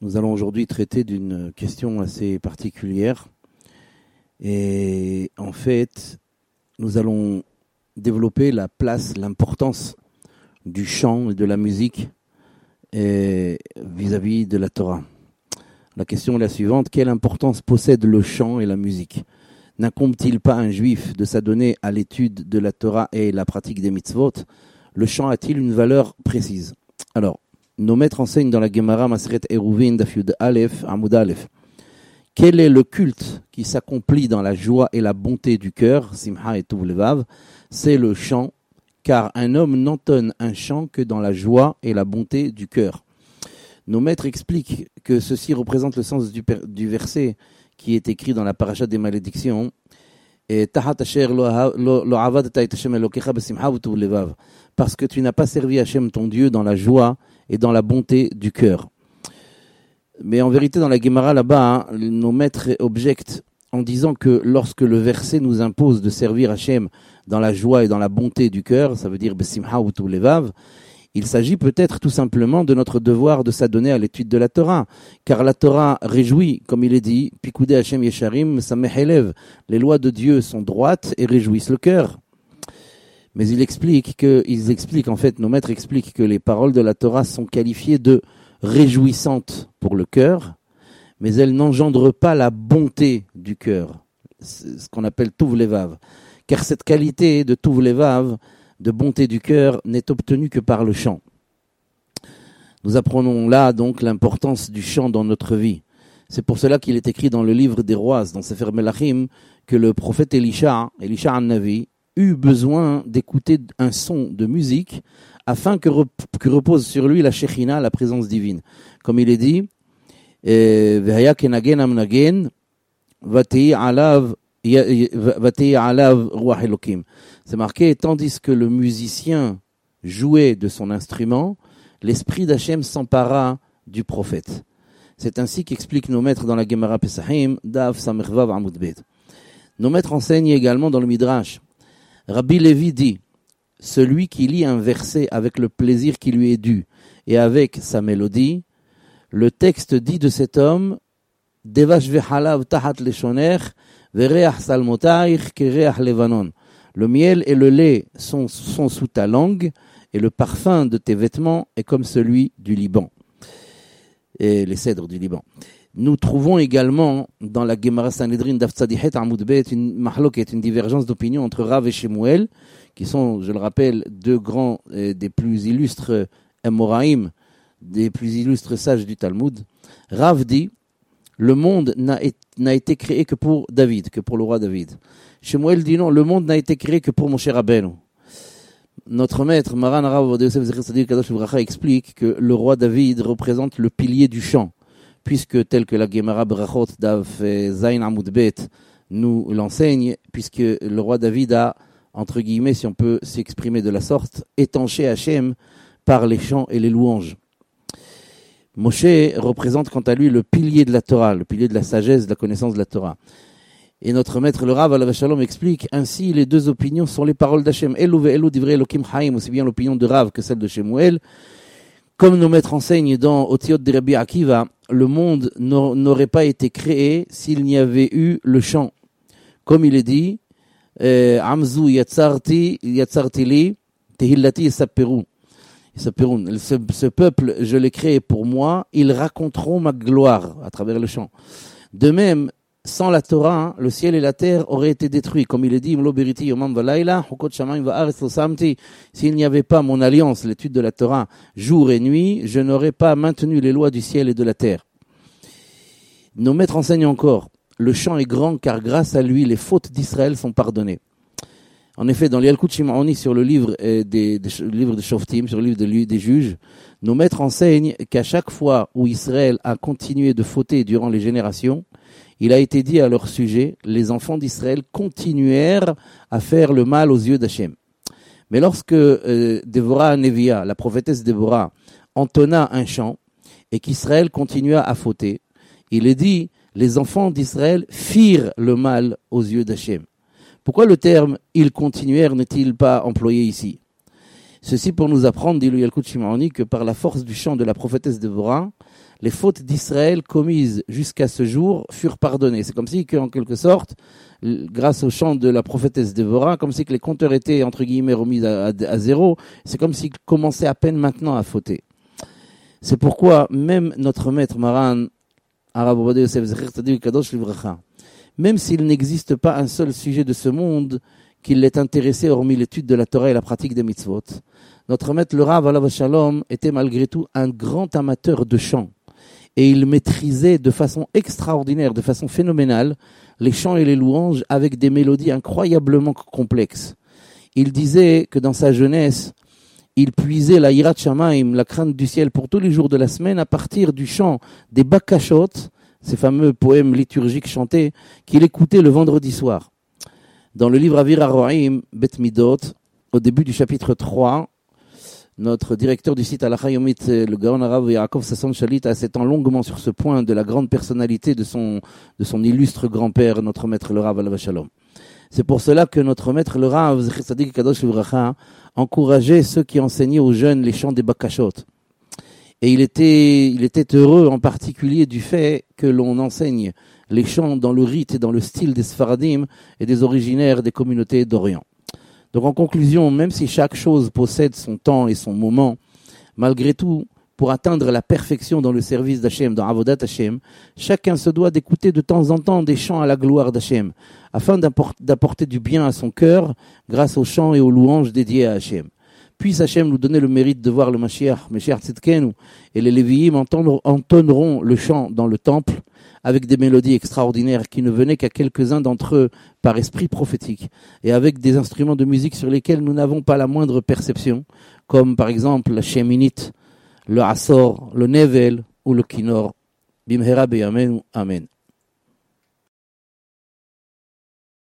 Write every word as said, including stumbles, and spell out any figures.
Nous allons aujourd'hui traiter d'une question assez particulière. Et en fait, nous allons développer la place, l'importance du chant et de la musique et vis-à-vis de la Torah. La question est la suivante: quelle importance possède le chant et la musique? N'incombe-t-il pas un juif de s'adonner à l'étude de la Torah et la pratique des mitzvot? Le chant a-t-il une valeur précise? Alors, nos maîtres enseignent dans la Gemara Maseret Eruvin Daf Yud Aleph Amud Aleph. Quel est le culte qui s'accomplit dans la joie et la bonté du cœur? Simcha et Tuv Levav. C'est le chant, car un homme n'entonne un chant que dans la joie et la bonté du cœur. Nos maîtres expliquent que ceci représente le sens du, per- du verset qui est écrit dans la paracha des malédictions. Et Tahat asher lo avadta et Hashem elokecha besimcha v'tuv levav. Parce que tu n'as pas servi Hashem ton Dieu dans la joie et dans la bonté du cœur. Mais en vérité, dans la Gemara là-bas, hein, nos maîtres objectent en disant que lorsque le verset nous impose de servir Hashem dans la joie et dans la bonté du cœur, ça veut dire besimcha v'tuv levav, il s'agit peut-être tout simplement de notre devoir de s'adonner à l'étude de la Torah, car la Torah réjouit, comme il est dit, Pikudei Hashem Yesharim Samech Elev, les lois de Dieu sont droites et réjouissent le cœur. Mais il explique que, ils expliquent en fait, nos maîtres expliquent que les paroles de la Torah sont qualifiées de réjouissantes pour le cœur, mais elles n'engendrent pas la bonté du cœur, ce qu'on appelle Tuv Levav, car cette qualité de Tuv Levav, de bonté du cœur, n'est obtenue que par le chant. Nous apprenons là donc l'importance du chant dans notre vie. C'est pour cela qu'il est écrit dans le livre des rois, dans Sefer Melachim, que le prophète Elisha, Elisha an-Navi, eut besoin d'écouter un son de musique afin que, rep- que repose sur lui la Shekhinah, la présence divine. Comme il est dit, V'haya kenagen amnagen, vatei alav vatei alav ruach Elokim. C'est marqué, tandis que le musicien jouait de son instrument, l'esprit d'Hachem s'empara du prophète. C'est ainsi qu'expliquent nos maîtres dans la Gemara Pesachim, Daf Samervav Amud Bet. Nos maîtres enseignent également dans le Midrash. Rabbi Lévi dit, celui qui lit un verset avec le plaisir qui lui est dû et avec sa mélodie, le texte dit de cet homme, Devash vehalav tahat leshoner, vereach salmotaich kereach levanon. Le miel et le lait sont, sont sous ta langue, et le parfum de tes vêtements est comme celui du Liban, et les cèdres du Liban. Nous trouvons également dans la Gemara Sanhedrin Daf Tzadichet Amud Bet une mahloket, une divergence d'opinion entre Rav et Shemuel, qui sont, je le rappelle, deux grands, euh, des plus illustres Emoraïm, des plus illustres sages du Talmud. Rav dit, le monde n'a, et, n'a été créé que pour David, que pour le roi David. Shemuel dit non, le monde n'a été créé que pour Moshe Rabbeinu. Notre maître, Maran Rav Ovadia Yosef Zecher Tzadik Kadosh Livracha, explique que le roi David représente le pilier du chant, puisque tel que la Gemara Brachot Daf Zayin Amud Bet nous l'enseigne, puisque le roi David a, entre guillemets, si on peut s'exprimer de la sorte, étanché Hachem par les chants et les louanges. Moshe représente quant à lui le pilier de la Torah, le pilier de la sagesse, de la connaissance de la Torah. Et notre maître, le Rav Alav Shalom, explique ainsi les deux opinions sont les paroles d'Hachem. Elu ve'elu divrei Elokim Chaim, aussi bien l'opinion de Rav que celle de Shemuel. Comme nos maîtres enseignent dans Otiot de Rabbi Akiva, le monde n'aurait pas été créé s'il n'y avait eu le chant. Comme il est dit, Amzu yatsarti yatsarti li tehillati yisapperu. Ce, ce peuple, je l'ai créé pour moi, ils raconteront ma gloire à travers le chant. De même, sans la Torah, le ciel et la terre auraient été détruits. Comme il est dit, s'il n'y avait pas mon alliance, l'étude de la Torah, jour et nuit, je n'aurais pas maintenu les lois du ciel et de la terre. Nos maîtres enseignent encore, le chant est grand car grâce à lui, les fautes d'Israël sont pardonnées. En effet, dans l'Yalkut Shim'oni, sur le livre des, des, des livres de Shoftim, sur le livre de, des juges, nos maîtres enseignent qu'à chaque fois où Israël a continué de fauter durant les générations, il a été dit à leur sujet, les enfants d'Israël continuèrent à faire le mal aux yeux d'Hachem. Mais lorsque euh, Déborah Nevia, la prophétesse Déborah, entonna un chant et qu'Israël continua à fauter, il est dit, les enfants d'Israël firent le mal aux yeux d'Hachem. Pourquoi le terme « ils continuèrent » n'est-il pas employé ici? Ceci pour nous apprendre, dit le Yalkut Shimoni, que par la force du chant de la prophétesse Déborah, les fautes d'Israël commises jusqu'à ce jour furent pardonnées. C'est comme si, en quelque sorte, grâce au chant de la prophétesse Déborah, comme si que les compteurs étaient, entre guillemets, remis à, à, à zéro. C'est comme s'ils commençaient à peine maintenant à fauter. C'est pourquoi même notre maître Maran, Arav Ovadia Yosef Zecher Tzadik Kadosh Livracha, même s'il n'existe pas un seul sujet de ce monde qui l'ait intéressé hormis l'étude de la Torah et la pratique des mitzvot, notre maître le Rav Alav Shalom était malgré tout un grand amateur de chant. Et il maîtrisait de façon extraordinaire, de façon phénoménale, les chants et les louanges avec des mélodies incroyablement complexes. Il disait que dans sa jeunesse, il puisait la Yirat Shamaim, la crainte du ciel pour tous les jours de la semaine à partir du chant des Bakashot, ces fameux poèmes liturgiques chantés qu'il écoutait le vendredi soir. Dans le livre Avir HaRo'im, Bet Midot, au début du chapitre trois, notre directeur du site Halakha Yomit, le Gaon Arav Yaakov Sasson Shalit, s'étend longuement sur ce point de la grande personnalité de son, de son illustre grand-père, notre maître le Rav Alav Shalom. C'est pour cela que notre maître le Rav Zecher Tzadik Kadosh Livracha encourageait ceux qui enseignaient aux jeunes les chants des Bakashot. Et il était, il était heureux en particulier du fait que l'on enseigne les chants dans le rite et dans le style des Sfaradim et des originaires des communautés d'Orient. Donc en conclusion, même si chaque chose possède son temps et son moment, malgré tout, pour atteindre la perfection dans le service d'Hachem, dans Avodat Hachem, chacun se doit d'écouter de temps en temps des chants à la gloire d'Hachem, afin d'apporter du bien à son cœur grâce aux chants et aux louanges dédiés à Hachem. Puisse Hachem nous donner le mérite de voir le Mashiach, Mashiach Tzidkenu, et les Lévi'im entonneront le chant dans le temple avec des mélodies extraordinaires qui ne venaient qu'à quelques-uns d'entre eux par esprit prophétique, et avec des instruments de musique sur lesquels nous n'avons pas la moindre perception, comme par exemple la Sheminit, le Asor, le Nevel ou le Kinor. Bimhera beyamenu. Amen.